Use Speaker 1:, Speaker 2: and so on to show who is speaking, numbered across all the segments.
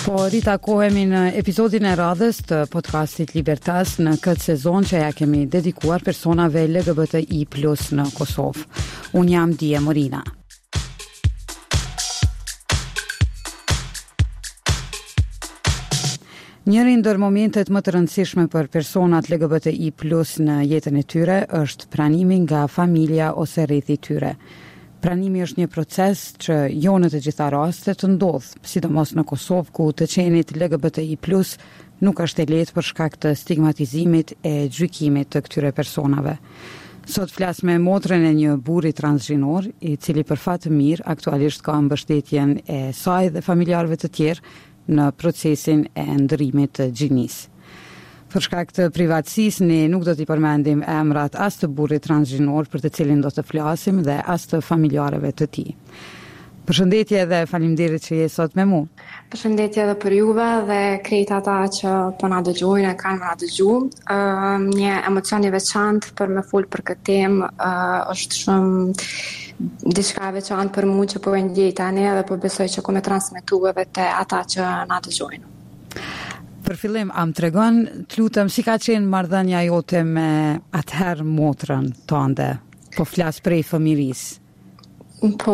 Speaker 1: Po ritakohemi në episodin e radhës të podcastit Libertas në këtë sezon që ja kemi dedikuar personave LGBTI+ në Kosovë. Unë jam Dia Morina. Njëri ndër momentet më të rëndësishme për personat LGBTI+ në jetën e tyre është pranimi nga familja ose rrethi i tyre. Pranimi është një proces që jo në të gjitha rastet të ndodh, sidomos në Kosovë ku të qenit LGBTI+ nuk është e lehtë për shkak të stigmatizimit e gjykimit të këtyre personave. Sot flas me motrën e një burri transgjinor, i cili për fat të mirë aktualisht ka mbështetjen e saj dhe familjarëve të tjerë në procesin e ndërimit të gjinisë. Për shkak të privatësisë, ne nuk do t'i përmendim emrat as të burrit transgjinor për të cilin do të flasim dhe as të familjarëve të tij. Përshëndetje dhe faleminderit që je sot me mua.
Speaker 2: Përshëndetje edhe për juve dhe krejt ata që po na dëgjojnë e kanë na dëgju. Një emocion i veçantë për me fol për këtë temë është shumë diçka e veçantë për mua që po e ndjej tani dhe po besoj që ko me transmetu edhe te ata që na dëgjojnë.
Speaker 1: Për fillim, am tregon, të lutem, si ka qenë marrëdhënia jote me atëherë motrën tënde? Po flas prej fëmirisë.
Speaker 2: Po,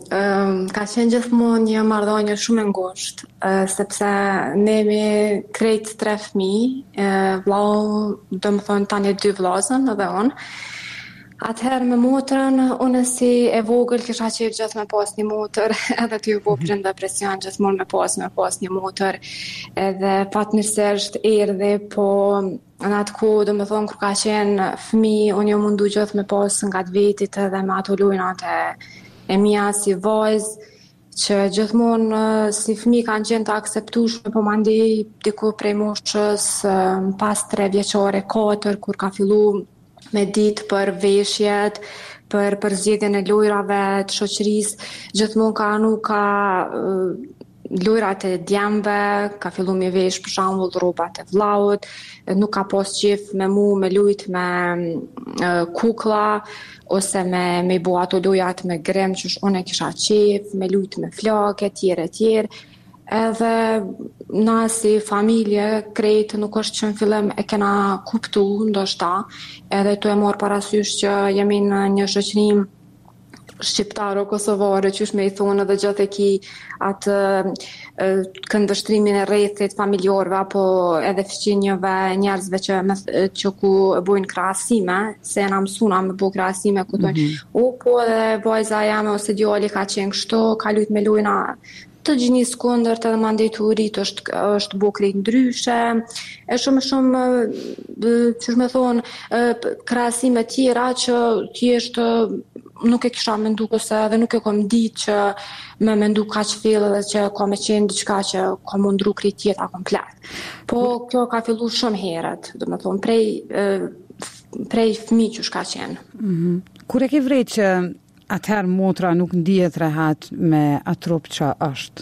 Speaker 2: ka qenë gjithmonë një marrëdhënie shumë e ngushtë, sepse ne jemi krejt 3 fëmijë, vllau, domethënë tani 2 vllazën edhe unë. Atëherë me motrën, unë si e vogël kisha qef gjithë me pas një motër, edhe ty po prind depresion gjithmonë me pas një motër, edhe fatmirësisht erdhi, po në atë kohë, domethënë kur ka qenë fëmijë, unë jo mundu gjithë me pas nga të vetit edhe me ato lujnat e mia si vajzë, që gjithmonë si fëmijë kanë qenë të akseptueshme, po mandej diku prej moshës pas 3 vjeçare, 4, kur ka fillu me ditë për veshjet, për zgjedhjen e lojrave të shoqërisë, gjithmonë ka lojrat e djemve, ka fillu me vesh për shembull rrobat e vllaut, nuk ka pas qef me mu me lujt me kuklla ose me bu ato lojat me grem që unë e kisha qef, me lujt me flake, tjerë. Edhe na si familje krejt nuk është që në fillim e kena kuptu ndoshta, edhe tu e marr parasysh që jemi në një shoqërim shqiptaro-kosovare, qysh me i thonë edhe gjithë e ki atë këndvështrimin e rrethit familjarëve apo edhe fëqinjëve njerëzve që ku bojnë krahasime, se na mësuna me bo krahasime ku thonë, po edhe vajza jame ose djali ka qenë kështu, ka lujt me lujna të gjinisë kundërt edhe mandej të urit është bo krejt ndryshe, e shumë që me thonë, krahasime tjera që thjesht nuk e kisha mendu ose edhe nuk e kom ditë që me mendu kaq fill edhe që ka me qenë diçka që ka mundru krejt tjeta komplet. Po kjo ka fillu shumë herët, do me thonë, prej fëmijë që shka qenë.
Speaker 1: Kur e ke vrejt që atëherë motra nuk ndihet rehat me atë trup që është?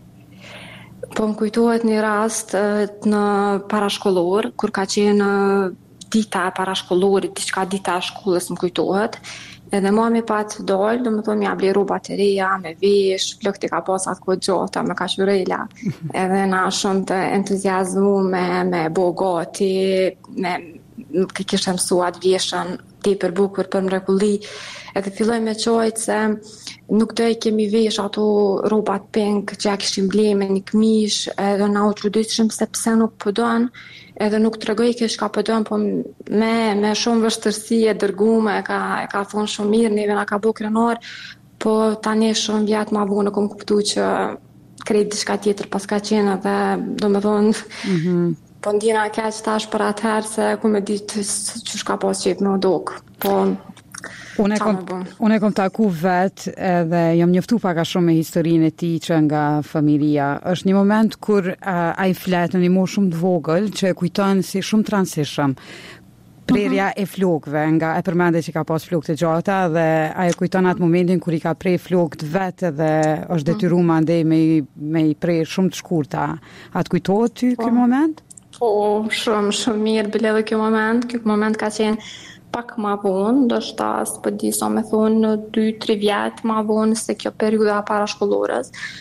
Speaker 2: Po më kujtohet një rast në parashkollor, kur ka qenë dita e parashkollorit, diçka dita e shkollës më kujtohet, edhe mami pat dalë, do më thonë mja ble rroba të reja, me vesh, flokti ka pas atë kohë gjata, me kashurela, edhe na shumë të entuziazmu me bo gati, kishte mësuat vjeshën tepër bukur për mrekulli, edhe filloj me qojtë se nuk do i kemi vesh ato rrobat pink që ja kishim ble me një këmish, edhe na u çuditshëm se pse nuk pëdon, edhe nuk tregoj kish ka pëdon, po me shumë vështërsi e dërgume, ka thonë shumë mirë, neve na ka bo krenar, po tani shumë vjetë ma vonë kom kuptu që krejt diçka tjetër pas ka qenë edhe do me thonë po ndjena keq tash për atëherë se ku me ditë që shka pas qep me odok. Po
Speaker 1: Unë e kom taku vetë edhe jam njoftu pak a shumë me historinë e tij që nga familja. Është një moment kur ai flet në një moshë shumë të vogël që e kujton si shumë transishëm. Prerja e flokëve, nga e përmende që ka pas flokë të gjata dhe ajo kujton atë momentin kur i ka prej flokët vetë dhe është detyruar mandej me i prej shumë të shkurta. Atë kujtohet ty ky moment?
Speaker 2: Po, shumë mirë bile edhe ky moment ka qenë pak ma vonë, ndoshta s'po di sa me thonë 2-3 vjet ma vonë se kjo periudha parashkollorës.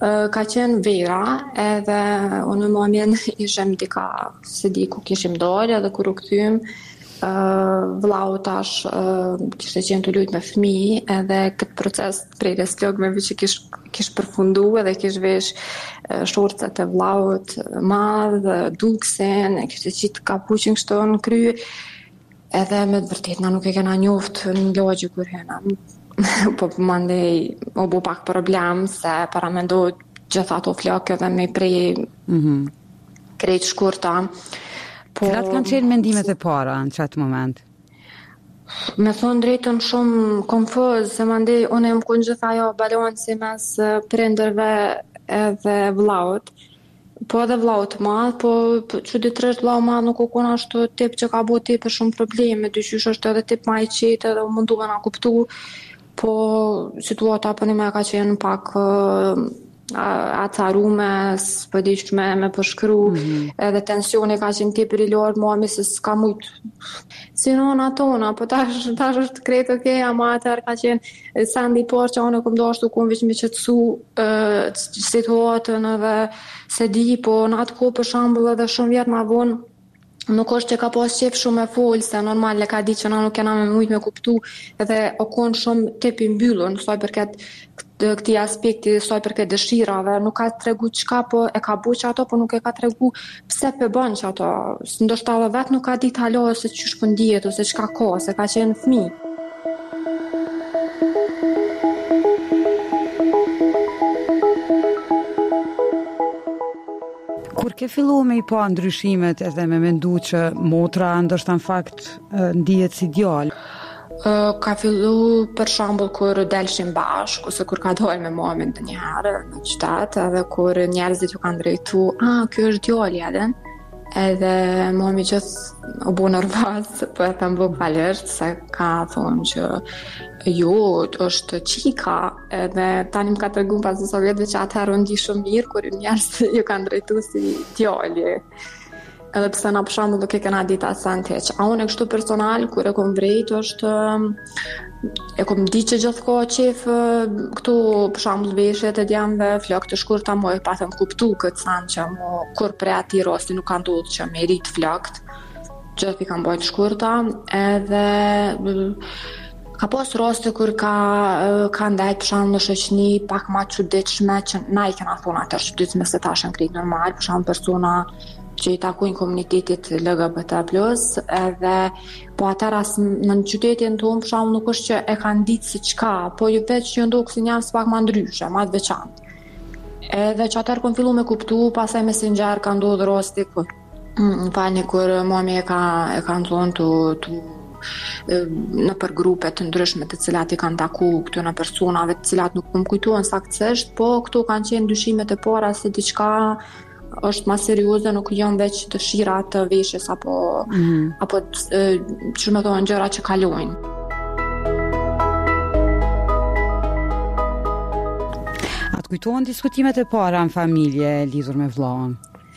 Speaker 2: Ka qenë vera, edhe unë në momen ishim dika, se di ku kishim dorë, edhe kur u kthyem, vllau tash kishte qenë të luajt me fëmijë, edhe këtë proces prerjes flokëve që kish përfundu edhe kish vesh shorcat e vllaut madh, duksen, e kishte qitë kapuqin kështu në kry, edhe me të vërtet na nuk e kena njoft në lagje kur hena. Po mandej o bu pak problem se para mendohet gjitha ato flokë dhe me prej krejt shkurta.
Speaker 1: Cilat kanë qenë mendimet e para në qatë moment?
Speaker 2: Me thonë drejtën shumë konfuz, se mandej unë e më kënë gjitha ajo balanci mes prindërve edhe vllaut. Po edhe vllaut madh, po çuditërisht vllau madh nuk u kon ashtu tip që ka bu tip për shumë probleme, dyqysh është edhe tip ma i qetë edhe u mundu me na kuptu, po situata për një me ka qenë pak acarume, s'pëdishme me përshkru, edhe tensioni ka qenë tepër i lartë, mami se s'ka mujt si nona tona, po tash është krejt okej, ama atëherë ka qenë sendi parë që unë kom dashtu kom veç me qetësu situatën edhe se di, po në atë kohë për shembull edhe shumë vjet ma vonë nuk është që ka pas qef shumë e folë, se normal e ka di që na nuk kena me mujt me kuptu, edhe o konë shumë tip i mbyllur, saj përket këti aspekti, saj përket dëshirave, nuk ka tregu qka, po e ka bu që ato, po nuk e ka tregu pse për bën që ato, ndoshta edhe vetë nuk ka dit halo se qysh për ndijet, ose qka ka, se ka qenë fëmijë.
Speaker 1: Kur ke fillu me i pa ndryshimet edhe me mendu që motra ndoshta në fakt ndihet si djalë?
Speaker 2: Ka fillu për shembull kur delshim bashkë, ose kur ka dalë me mamin ndonjëherë në qytet, edhe kur njerëzit ju kanë drejtu, ky është djali edhe. Edhe mami gjithë u bu nervoz, po e them bukfalisht se ka thonë që jo, është qika, edhe tani më ka tregu pas disa vjetëve që atëherë unë di shumë mirë kur njerëzit ju kanë drejtu si djali. Edhe pse na për shembull nuk e kena ditë asan teq. A unë kështu personal kur e kom vrejt është e kom di që gjithë ka qef këtu për shembull veshjet e djemve, flokë të shkurta, mo e patëm kuptu këtë san që mo kur pre ati rasti nuk ka ndodhur që me rrit flokët, gjithë i kanë bajt shkurta, edhe ka pas raste kur ka ndajt për shembull në shoqni pak ma çuditshme që na i kena thonë atë çuditshme se tash janë krejt normal, për shembull persona që i takojnë komunitetit LGBT+, edhe po atëras në qytetin tonë për shembull nuk është që e kanë ditë si çka, po ju veç që ndodh si njerëz pak më ndryshe, më të veçantë. Edhe që atëherë kom fillu me kuptu, pastaj messenger ka ndodhur rasti kur kur mami e ka thonë në për grupe të ndryshme të cilat i kanë taku këtyre personave të cilat nuk më kujtohen saktësisht, po këto kanë qenë dyshimet e para se diçka është ma serioze, nuk janë veç dëshira të veshjes apo që më thonë gjëra që kalojnë.
Speaker 1: A të kujtohen diskutimet e para në familje lidhur me vllaun?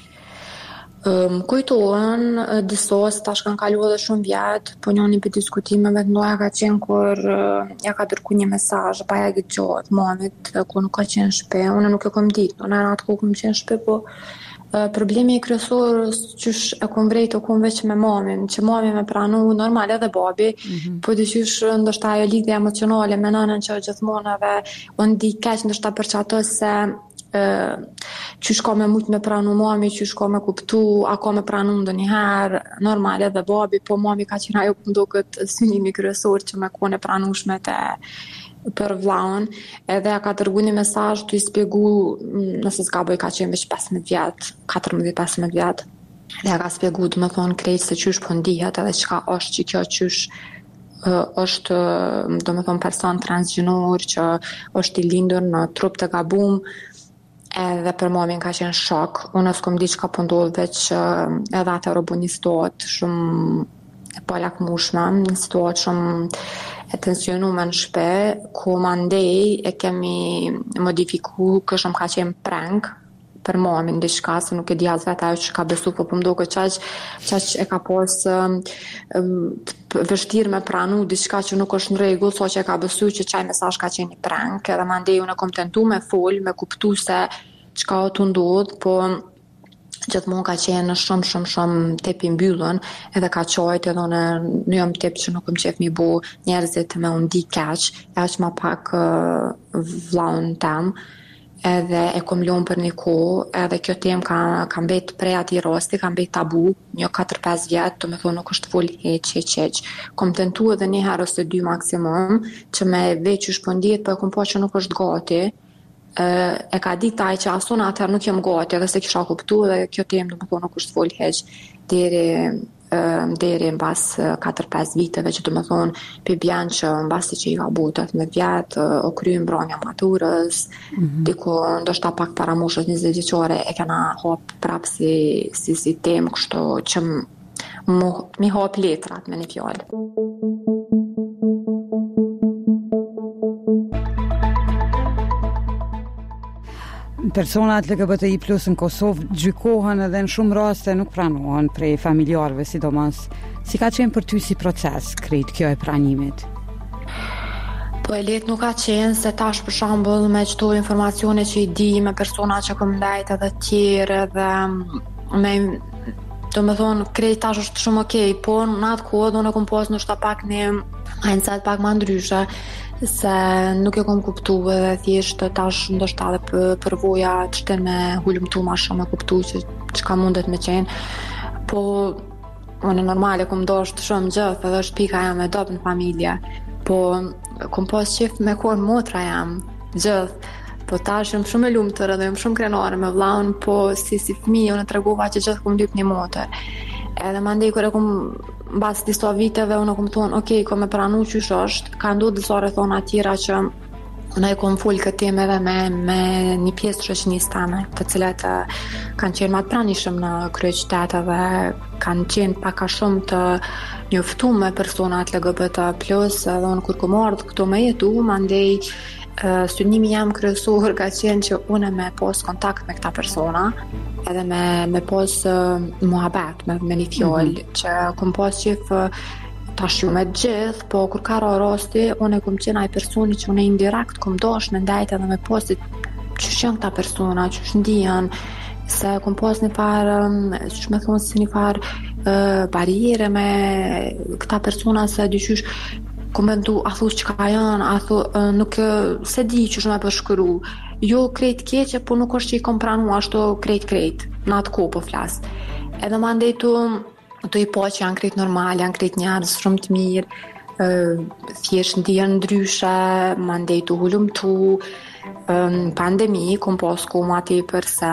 Speaker 2: Kujtohen disa, se tash kanë kaluar edhe shumë vjet, po njëri për diskutimeve të ndoja ka qenë kur ja ka dërguar një mesazh pa ja gjatë mamit, ku nuk ka qenë në shtëpi, unë nuk e kam ditë, unë atë ku kam qenë në shtëpi, po problemi kryesor qysh e kom vrejt o kom veç me mamin, që mami me pranu normal edhe babi, po dyqysh ndoshta ajo lidhje emocionale me nënën që gjithmonë edhe unë di keq ndoshta për që ato se qysh ka me mujt me pranu mami, qysh ka me kuptu, a ka me pranu ndonjëherë, normal edhe babi, po mami ka qenë ajo pëndo këtë synimi kryesor që me kone pranushme për vllaun, edhe ka dërguar një mesazh të i spjegu, nëse s'ka bëj ka qenë veç 15 vjet, 14-15 vjet. Dhe ka spjegu, do të thonë krejt se qysh po ndihet edhe çka është që kjo qysh është, do të thonë person transgjinor që është i lindur në trup të gabum, edhe për mamin ka qenë shok. Unë s'kom di çka po ndodh, veç edhe atë robu një situatë shumë e palakmueshme, një situatë shumë e tensionume në shtëpi, ku mandej e kemi modifikuar, këshëm ka qenë prank, për mamin diçka, se nuk e di as vetë ajo që ka besu, po më duket qaq e ka pas vështirë me pranu diçka që nuk është në rregull, sa që e ka besu që çaj mesazh ka qenë i prank, edhe mandej unë kom tentu me fol, me kuptu se çka o të ndodh, po gjithmonë ka qenë shumë tep i mbyllën, edhe ka qajt edhe në jam tep që nuk më qef mi bo njerëzit me unë di keq, e që ma pak vlaun tem, edhe e kom ljonë për një kohë, edhe kjo temë ka mbet prej ati rasti, ka mbet tabu, një 4-5 vjetë, të me thonë nuk është full heq. Kom tentu edhe një herë ose 2 maksimum, që me veç u shpëndit, po e kom po që nuk është gati, e ka dit taj që asun atër nuk jem gati, edhe se kisha kuptu, edhe kjo temë të me thonë nuk është full heq, deri në bas 4-5 viteve që të me thonë për bjanë që në basi që i ka butët me vjetë, o kryu në branja maturës, diku ndoshta pak para moshës 20 vjeçare e kena hap prap si temë kështu që mi hap letrat me një fjallë.
Speaker 1: Personat LGBTI+ në Kosovë gjykohen edhe në shumë raste nuk pranohen prej familjarëve, sidomos. Si ka qenë për ty si proces krejt kjo e pranimit?
Speaker 2: Po e letë nuk ka qenë, se tash për shembull me çto informacione që i di me persona që kom ndajt edhe tjerë edhe me do me thonë krejt tash është shumë okej, po në atë kohë unë kom pas ndoshta pak një mindset pak më ndryshe, se nuk e kom kuptu edhe thjesht tash ndoshta edhe përvoja të shten me hulumtu ma shumë me kuptu që ka mundet me qenë, po unë normale kom dosht shumë gjithë edhe është pika jam e dopë në familje, po kom pas qef me konë motra jam gjithë, po tash jam shumë e lumtur edhe jam shumë krenare me vllaun, po si fëmijë unë tregova që gjithë kom lyp një motër. Edhe mandej kur e kom mbas disa viteve unë kom thonë, ok, kom e pranu qysh është, ka ndodhur disa rrethona tjera që unë e kom fol këtë temë edhe me një pjesë shoqënisë tame, të cilat kanë qenë më të pranishëm në kryeqytet edhe kanë qenë pak a shumë të njoftuar me personat LGBT+, edhe unë kur kom ardhur këtu me jetu, mandej synimi jam kryesor ka qenë që unë me pas kontakt me këta persona edhe me pas muhabet me një fjallë që kom pas qef tash ju me gjithë, po kur ka rasti unë kom qenë ai personi që unë indirekt kom dosh me ndajt edhe me pas që janë këta persona, që ndihen, se kom pas një farë, që me thonë si një farë barriere me këta persona, se dyqysh komentu, a thu që ka janë, a thu nuk se di që shumë e përshkëru. Jo krejt keqe, po nuk është që i kom pranu ashtu krejt, në atë ko po flas. Edhe ma ndejtu, të i po që janë krejt normal, janë krejt njerëz shumë të mirë, thjesht ndihen ndryshe, ma ndejtu hulumtu, pandemi, kom pas ko ma tepër se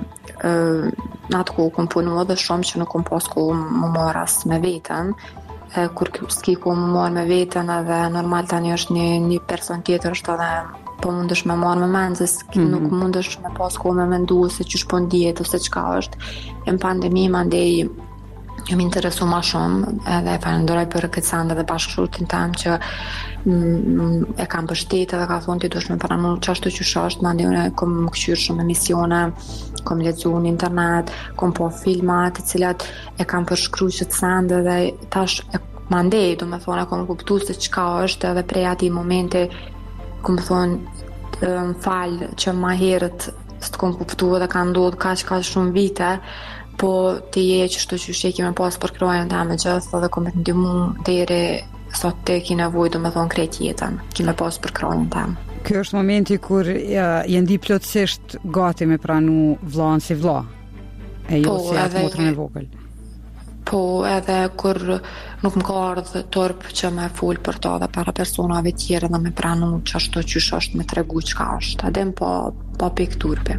Speaker 2: në atë ko kom punu edhe shumë që nuk kom pas ko më moras me vetën, kur s'ki ku më marrë me vetën edhe normal tani është një person tjetër është edhe po mundesh me marrë me mendje, nuk mundesh me pas kohë me mendu se ç'është po ndihet ose çka është. Në pandemi mandej jam interesu ma shumë edhe falenderoj për këtë sende dhe bashkëshortin tam që e kam mbështetë edhe ka thonë ti duhesh me pranu çashtu që është, mandej unë kom kqyr shumë emisione, kom lexuar në internet, kom po filma të cilat e kam përshkruar këtë sende dhe tash mandej do me thonë kom kuptuar se çka është edhe prej atij momenti kom thonë më fal që ma herët s'të kom kuptuar dhe ka ndodhur kaq shumë vite, po të je që shto që sheki me pas për krojën ta me gjithë dhe kom të ndimu deri sot të ki nevoj do me thonë krejt jetën, ki me pas për krojën ta.
Speaker 1: Kjo është momenti kur jendi plotësisht gati me pranu vllain si vlla, e jo si atë motrën e vogël.
Speaker 2: Po edhe kur nuk më ka ardhë torp që me full për to dhe para personave tjere dhe me pranu që ashtu qysh është me tregu qka është, adem po pik turpi.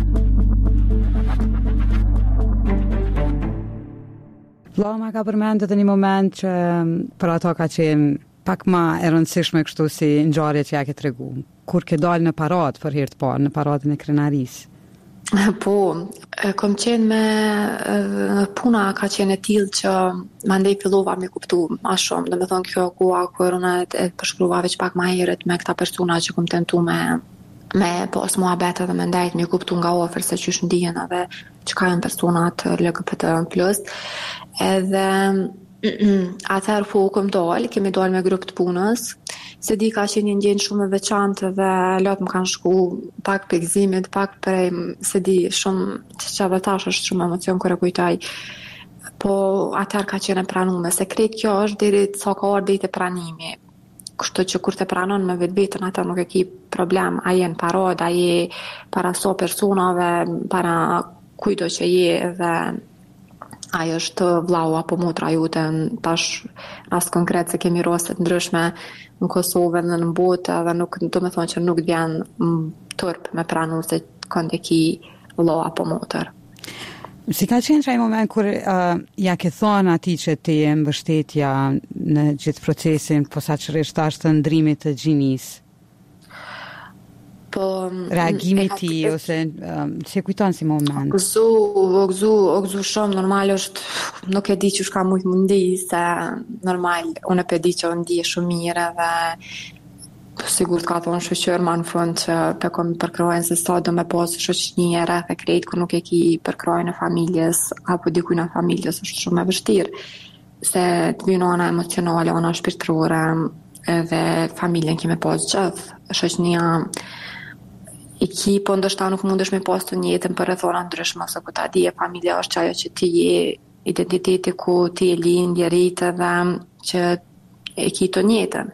Speaker 1: Vllama ka përmendet në një moment që për ato ka qenë pak ma e rëndësishme kështu si ngjarje që ja ke tregu, kur ke dalë në paradë për herë të parë, në paradën e krenarisë.
Speaker 2: Po, kom qenë me puna ka qenë e tillë që mandej fillova me kuptu ma shumë, dhe me thonë kjo koha kur unë e përshkruva veç pak ma herët me këta persona që kom tentu me me pas muhabet edhe me ndajt me kuptu nga ofër se qysh ndihen edhe çka janë personat LGBT+. Edhe atëherë po kemi dalë me grup të punës. Se di ka qenë një ndjenjë shumë e veçantë dhe lot më kanë shku pak për gëzimit, pak prej se di shumë që edhe tash është shumë emocion kur e kujtoj. Po atëherë ka qenë e pranuar. Se krejt kjo është deri sa ka ardhur deri te pranimi. Kështu që kur të pranon me vetveten atë nuk e ki problem, a je në parod, a je para so personave, para kujto që je dhe ai është vllau apo motra jote. Tash rast konkret se kemi raste të ndryshme në Kosovë dhe në botë dhe nuk do të thonë që nuk vjen turp me pranu se kënd e ki vllau apo motër.
Speaker 1: Si ka qenë që ai moment kur ja ke thonë ati që ti e mbështetja në gjithë procesin, posaçërisht tash të ndrimit të gjinisë?
Speaker 2: Po
Speaker 1: reagimi ti ose si kujton si moment?
Speaker 2: O gëzu shumë, normal është, nuk e di që shka mujtë mundi, se normal, unë e pe di që ndi shumë mirë dhe sigur të ka thonë shoqër ma në fund që të kom përkrojnë se sa do me posë shoqënje rreth e krejt kër nuk e ki përkrojnë e familjes apo dikujnë e familjes është shumë e vështirë se të vjën ana emocionale, ana shpirtërore edhe familjen kime posë gjithë shoqënja i ki, po ndoshta nuk mundesh me posë të njëtën për rrethona ndryshme ose ku ta di e familja është qajo që ti je identiteti ku ti e lindje rritë dhe që e ki të njëtën.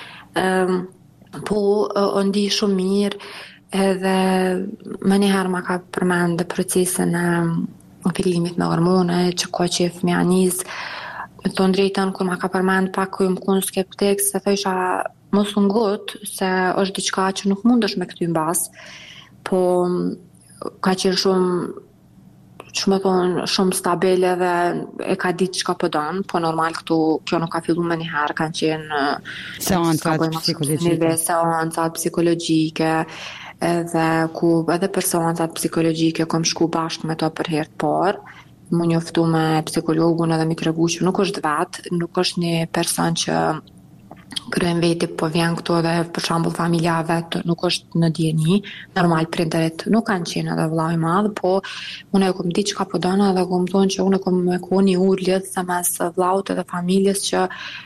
Speaker 2: Po ndi shumë mirë edhe më njëherë ma ka përmend procesin e fillimit me hormone që ka që e fëmija njës me të drejtën kur ma ka përmend pak ku më kun skeptik se thësha mos ngut se është diçka që nuk mundesh me këty mbas po ka qenë shumë stabile dhe e ka ditë çka po don, po normal këtu kjo nuk ka filluar më njëherë, kanë qenë
Speaker 1: seancat
Speaker 2: psikologjike edhe ku edhe për seancat psikologjike kom shku bashkë me to për herë të parë. Më njoftu me psikologun edhe mi tregu që nuk është vetë, nuk është një person që kryen veti po vjen këtu dhe për shembull familja vet nuk është në dieni, normal prindërit nuk kanë qenë edhe vëllai i madh, po unë e kom ditë çka po dona dhe kom thonë që unë kom me koni urljet sa mes vllaut edhe familjes që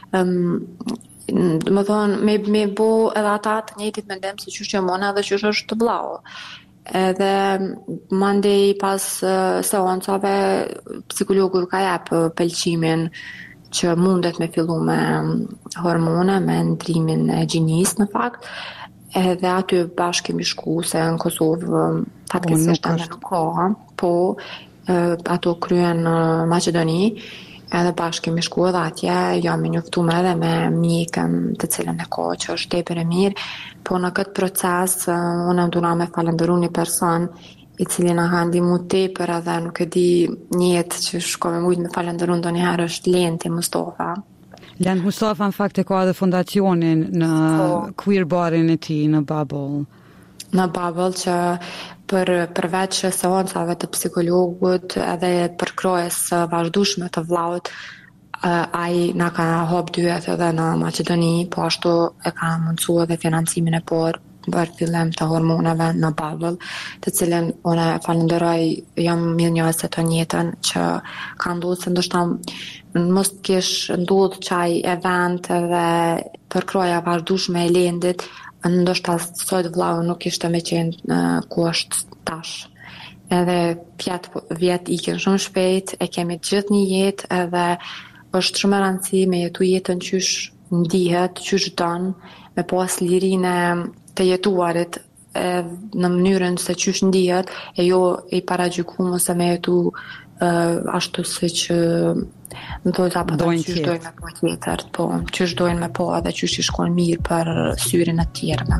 Speaker 2: do të thonë me bo edhe ata të njëjtit mendim se çush jam unë edhe çush është vllau. Edhe mandej pas seancave psikologu ka jap pëlqimin që mundet me fillu me hormone, me ndrimin e gjinisë në fakt, edhe aty bashkë kemi shku se në Kosovë fatkesisht ende nuk ka, po ato kryen në Maqedoni, edhe bashkë kemi shku edhe atje, jam i njoftuar edhe me mjekën të cilën e ka që është tepër e mirë, po në këtë proces unë duna me falenderu një person i cili na ka ndihmu tepër edhe nuk e di njëtë që shko me mujtë me falenderun do njëherë është Lenti Mustafa.
Speaker 1: Lent Mustafa në fakt e ka edhe fondacionin në queer barin e ti në Bubble.
Speaker 2: Në Bubble që përveç seancave të psikologut edhe përkrojes vazhdueshme të vllaut ai na ka hap dyert edhe në Maqedoni, po ashtu e ka mundsuar edhe financimin e parë për fillim të hormoneve në Bubble, të cilën unë falenderoj, jam mirënjohëse të njëjtën që ka ndodhur se ndoshta mos kesh ndodhur çaj event edhe përkroja vazhdueshme e Lendit, ndoshta sot vllau nuk ishte me qenë ku është tash. Edhe vjet ikin shumë shpejt, e kemi gjithë një jetë edhe është shumë e rëndësishme me jetu jetën qysh ndihet, qysh don, me pas lirinë të jetuarit në mënyrën se qysh ndihet e jo i paragjykuar ose me jetu ashtu siç ndodh apo qysh dojnë me po tjetër, po qysh dojnë me po edhe qysh i shkon mirë për syrin e tjerëve.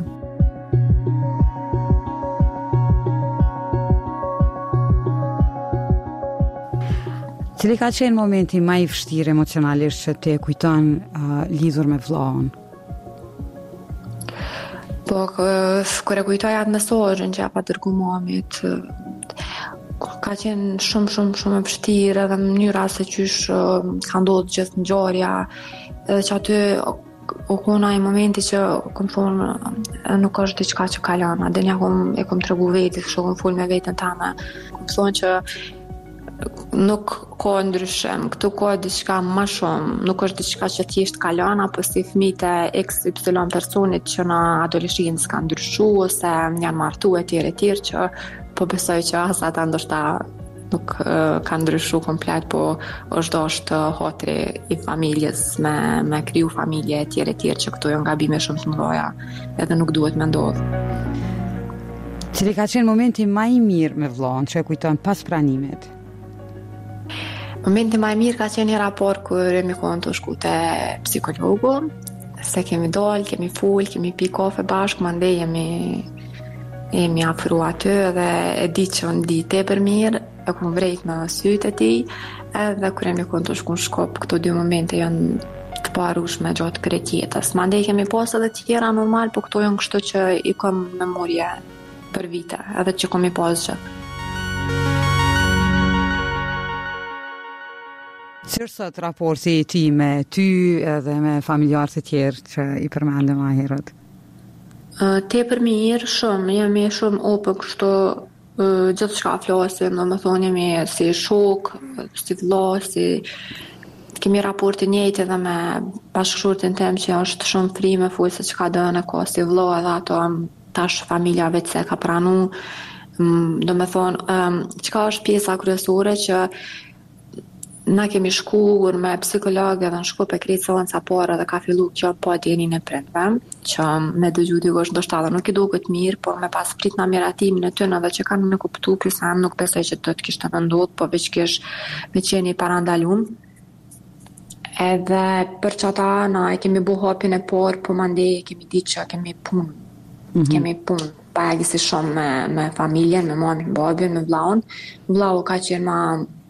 Speaker 1: Cili ka qenë momenti më i vështirë emocionalisht që te kujton lidhur me vllaun?
Speaker 2: Po, kër e kujtoj atë mesazhin që pa dërgu mamit, ka qenë shumë e vështirë edhe në mënyra se qysh ka ndodhur gjithë ngjarja, edhe që aty u kona i momenti që kom thonë nuk është diçka që kalon. Dhe një e kom tregu vetit, kështu kom full me vetën tame. Kom thonë që nuk ka ndryshim, këtu ka diçka më shumë, nuk është diçka që thjesht kalon, apo si fëmijët e XY personit që në adoleshencë kanë ndryshuar ose janë martuar etj që po besoj që as ata ndoshta nuk kanë ndryshuar komplet, po është hotri i familjes me kriju familje etj që këtu janë gabime shumë të mëdha edhe nuk duhet me ndodhë.
Speaker 1: Cili ka qenë momenti më i mirë me vllahun që e kujton pas pranimit?
Speaker 2: Momenti më i mirë ka qenë një raport kur mi konë të shku te psikologu, se kemi dalë, kemi full, kemi pi kafe bashkë, mandej jemi afru aty dhe e di që unë di tepër mirë, e kom vrejt me sytë e ti, edhe kur mi konë të shku në Shkop, këto 2 momente janë të parushme gjatë krejt jetës. Mandej kemi pas edhe tjera normal, po këto janë kështu që i kom memorje për vite, edhe që kom i pas gjithë.
Speaker 1: Si është sot raporti i ti me ty edhe me familjarët e tjerë që i përmendëm më herët?
Speaker 2: Tepër mirë, shumë, jemi shumë open kështu, gjithçka flasim, domethënë jemi si shok, si vëlla, kemi raportin njëjtë edhe me bashkëshortin tim që është shumë free me fol se çka do në ka si vëlla, edhe ato tash familja vetë se ka pranu. Domethënë, çka është pjesa kryesore që na kemi shkuar me psikolog edhe në Shkup e krejt seanca parë dhe ka fillu kjo pa djenin e prindve, që me dëgju dikush ndoshta nuk i duket mirë, por me pas prit na miratimin e tyre edhe që kanë në kuptu ky sa nuk besoj që do të kishte ndodhur, po veç kish me qeni parandalum. Edhe për çata na e kemi bu hapin e parë, po mandej kemi ditë që kemi punë. Kemi punë pagjësi shumë me familjen, me mamin, babin, me vllahun. Vllahu ka qenë ma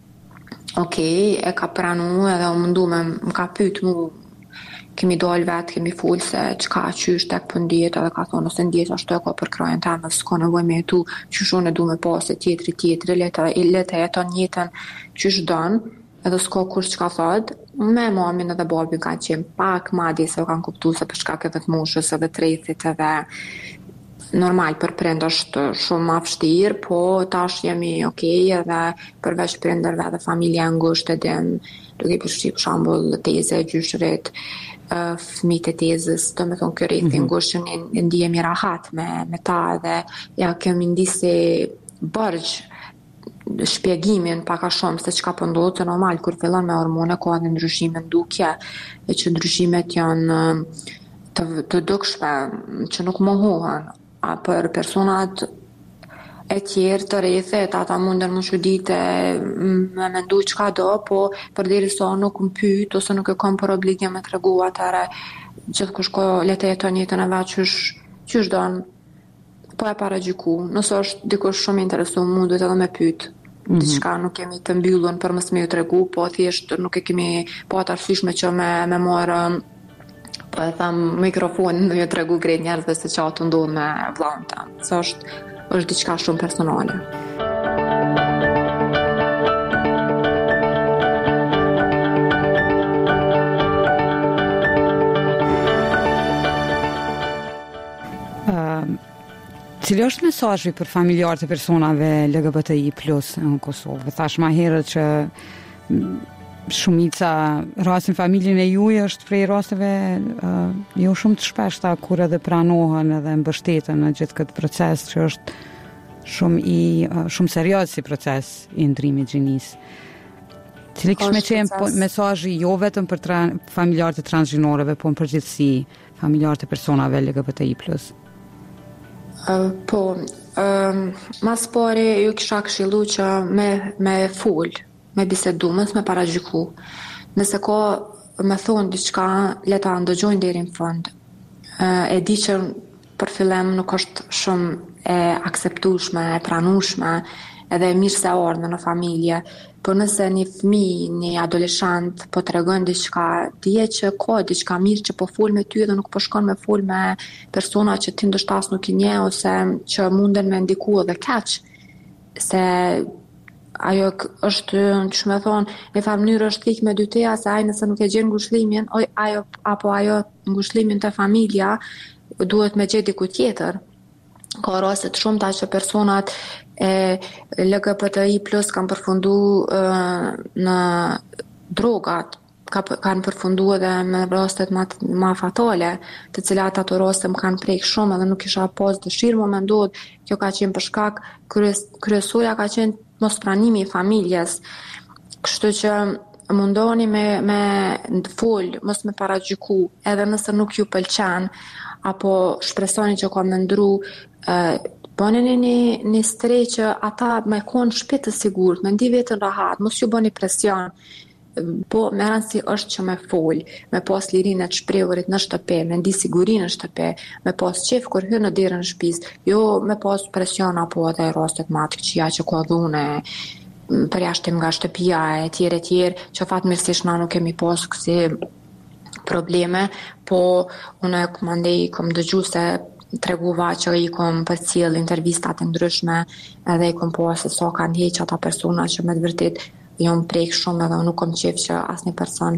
Speaker 2: okej, e ka pranu edhe u mundu më ka pyet mu, kemi dalë vetë, kemi full se çka qysh tek po ndihet, edhe ka thonë ose ndihet ashtu e ka për krajen teme, s'ka nevojë me jetu qysh unë du me pas e tjetri, le të jeton jetën qysh don, edhe s'ka kush çka thot. Me mamin edhe babin kanë qenë pak madje se u kanë kuptuar se për shkak edhe të moshës edhe të rrethit edhe normal për prind është shumë ma vështirë, po tash jemi okej edhe përveç prindërve edhe familja e ngushtë edhe duke për shembull teze, gjyshrit, fëmijët e tezës, domethënë ky rreth i ngushtë që ndihemi rahat me ta edhe ja kemi ndisi borxh shpjegimin pak a shumë se çka po ndodh, se normal kur fillon me hormone ka edhe ndryshime ndukje, e që ndryshimet janë të dukshme që nuk mohohen. A për personat e tjerë të rrethet, ata mundën më çudite me mendu çka do, po përderisa nuk më pyet ose nuk e kam për obligim me tregu atëre gjithkush ka le të jeton jetën e vet qysh don, po e paragjyku. Nëse është dikush shumë interesuar, mund duhet edhe me pyet. Diçka nuk kemi të mbyllur për mos me ju tregu, po thjesht nuk e kemi pa të arsyeshme që me marë po e tham mikrofonin në ju tregu krejt njerëzve se që ato ndodh me vllahun tim. Se është diçka shumë personale.
Speaker 1: Cili është mesazhi për familjarët e personave LGBTI+ në Kosovë? Thash më herët që shumica rastin familjen e juaj është prej rasteve jo shumë të shpeshta kur edhe pranohen edhe mbështeten në gjithë këtë proces që është shumë serioz si proces i ndrimit gjinisë. Cili kishte qenë mesazhi jo vetëm për familjarët e transgjinorëve, po në përgjithësi familjarët e personave LGBTI+.
Speaker 2: Po, mas pari ju kisha këshillu që me full, me bisedu, mos me paragjyku. Nëse ka me thonë diçka, le ta ndëgjojnë deri në fund. E di që për fillim nuk është shumë e akseptueshme, e pranueshme, edhe mirë se ardhme në familje, por nëse një fëmijë, një adoleshent po tregon diçka, dije që ka diçka mirë që po fol me ty dhe nuk po shkon me fol me persona që ti ndoshta as nuk i njeh ose që munden me ndiku edhe kaq, se ajo është, që me thonë, në farë mënyrë është klik me dyteja se ai nëse nuk e gjen ngushëllimin, ajo ngushëllimin të familja duhet me gjetë diku tjetër. Ka raste të shumta që personat e LGBTI+ kanë përfundu në drogat, kanë përfundu edhe me rastet ma fatale, të cilat ato raste më kanë prek shumë edhe nuk kisha pas dëshirë më ndodh. Kjo ka qenë për shkak kryesorja ka qenë mos pranimi i familjes. Kështu që mundoni me fol, mos me paragjyku, edhe nëse nuk ju pëlqen, apo shpresoni që ka me ndru, bëni një strej që ata me konë shpejt të sigurt, me ndi vetën rahat, mos ju bëni presion, po me rëndësi është që me fol, me pas lirinë të shprehurit në shtëpi, me ndi sigurinë në shtëpi, me pas qef kur hyn në derën e shtëpisë, jo me pas presion apo edhe rastet më të këqija që ka dhune përjashtim nga shtëpia e tjerë, që fatmirësisht na nuk kemi pas kësi probleme, po unë kom dëgju se treguva që i kom përcjell intervistat e ndryshme edhe i kom po se sa kanë heq ata persona që me të vërtet jam prek shumë edhe nuk kom qef që asnjë person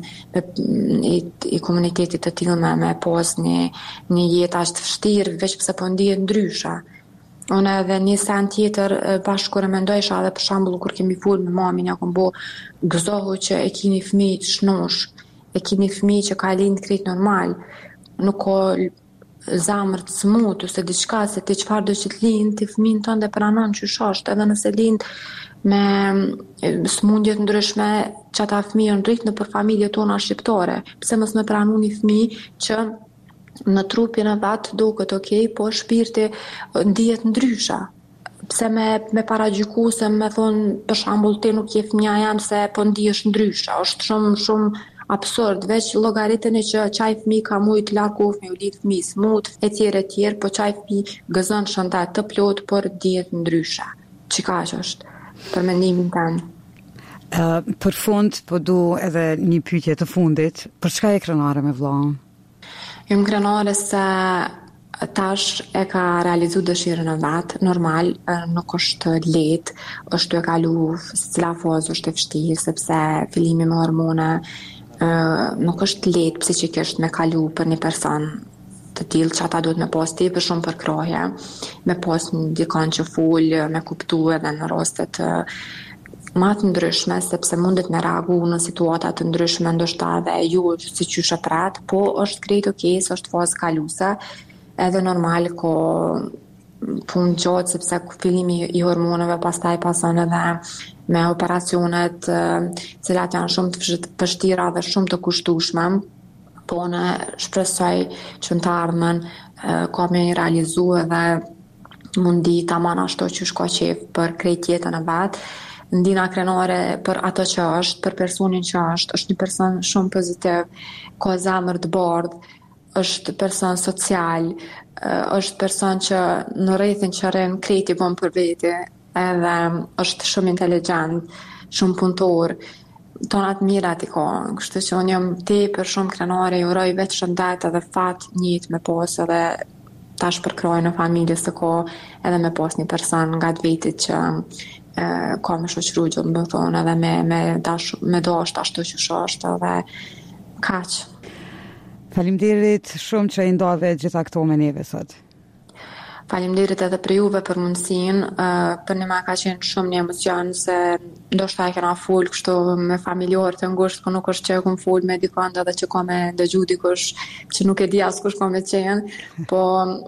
Speaker 2: i komunitetit të tillë me pas një jetë aq të vështirë veç pse po ndihet ndryshe. Unë edhe një sen tjetër bashkë kur e mendojsha edhe për shembull kur kemi fol me mamin ja kom bo gëzohu që e kini fëmijë të shnosh, e kini fëmijë që ka lind krejt normal, nuk ka zamër të smut ose diçka se ti çfarë do që të lind, ti fëmin tënde pranon që shosht, edhe nëse lind me smundje të ndryshme që ata fëmijë në rrit në për familje tona shqiptare, pse mos me pranu një fëmijë që në trupin e vet duket okay, po shpirti ndihet ndryshe. Pse me paragjyku se me thonë për shembull ti nuk je fëmia jam se po ndihesh ndryshe, është shumë absurd, veç llogariteni që qaj fëmijë ka mujt largof me u lidh fëmijë smut, etj, po qaj fëmijë gëzon shëndet të plot, por dihet ndryshe. Çka është për mendimin tënd?
Speaker 1: Për fund, po du edhe një pyetje të fundit, për çka je krenare me vllahun?
Speaker 2: Jam krenare se tash e ka realizu dëshirën e vet, normal, nuk është lehtë, është e kalu cila fazë është e vështirë, sepse fillimi me hormone nuk është lehtë psikikisht me kalu për një person të tillë që ata duhet me pas tepër shumë përkraje, me pas një dikon që fol, me kuptu edhe në rastet më të ndryshme, sepse mundet me reagu në situata të ndryshme, ndoshta edhe ju si qysh e pret, po është krejt okay, është fazë kaluese, edhe normal ko punë gjatë, sepse fillimi i hormoneve pastaj pason edhe me operacionet cilat janë shumë të vështira dhe shumë të kushtueshme, po në shpresoj që në të ardhmen ka me realizu edhe mundi tamam ashtu që shko qef për krejt jetën e vet. Ndina krenare për ato që është, për personin që është një person shumë pozitiv, ka zemër të bardhë, është person social, është person që në rrethin që rrin krejt i bën për veti, edhe është shumë inteligjent, shumë punëtor, tonat mirat i ka, kështu që unë jam tepër shumë krenare, ju uroj vetë shëndet edhe fat njët me pas edhe tash përkroj në familjes të ka edhe me pas një person nga të vetit që ka me shoqëru gjithë më thonë edhe me dasht ashtu që është edhe kaq.
Speaker 1: Faleminderit shumë që i ndodhe gjitha këto me neve sot.
Speaker 2: Faleminderit edhe për juve për mundësinë, për ne ma ka qenë shumë një emocion se ndoshta e kena fol kështu me familjarë të ngushtë, po nuk është që e kum fol me dikon edhe që ka me dëgju dikush që nuk e di as kush ka me qenë, po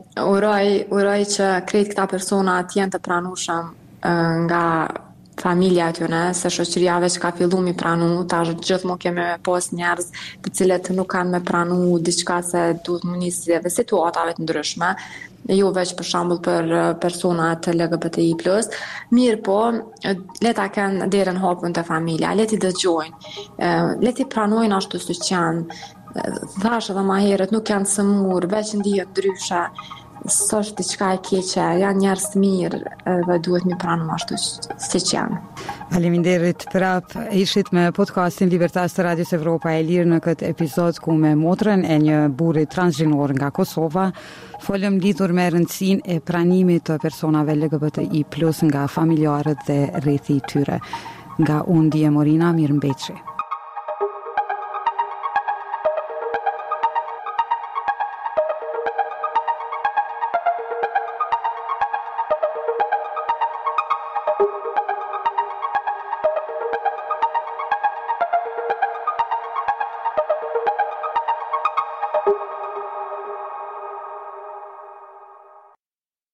Speaker 2: uroj që krejt këta persona të jenë të pranueshëm nga familja atyune, se shoqëria veç ka fillu mi pranu, tash gjithmonë kemi pas njerëz të cilët nuk kanë me pranu diçka se duhet më nisi edhe situatave të ndryshme, jo veç për shembull për personat LGBTI+, mirë po, le ta kenë derën hapun te familja, le t'i dëgjojnë, le t'i pranojnë ashtu siç janë. Thash edhe më herët, nuk janë sëmur, veç ndihet ndryshe. s'është diçka e keqe, janë njerëz të mirë dhe duhet mi pranë ashtu siç janë.
Speaker 1: Faleminderit prap, ishit me podcastin Libertas të Radios Evropa e Lirë në këtë epizod ku me motrën e një burri transgjinor nga Kosova, folëm lidhur me rëndësinë e pranimit të personave LGBTI+ nga familjarët dhe rrethi i tyre. Nga unë Dia Morina, mirëmbëjtje.